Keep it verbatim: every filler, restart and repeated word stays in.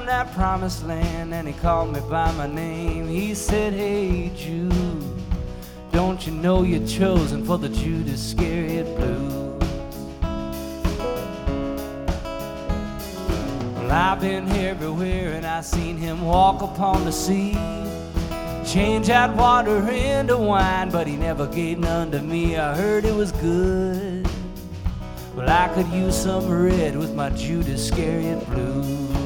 found that promised land and he called me by my name. He said, hey Jude, don't you know you're chosen for the Judas Iscariot blues? Well, I've been everywhere and I've seen him walk upon the sea, change that water into wine, but he never gave none to me. I heard it was good. Well, I could use some red with my Judas Iscariot blues.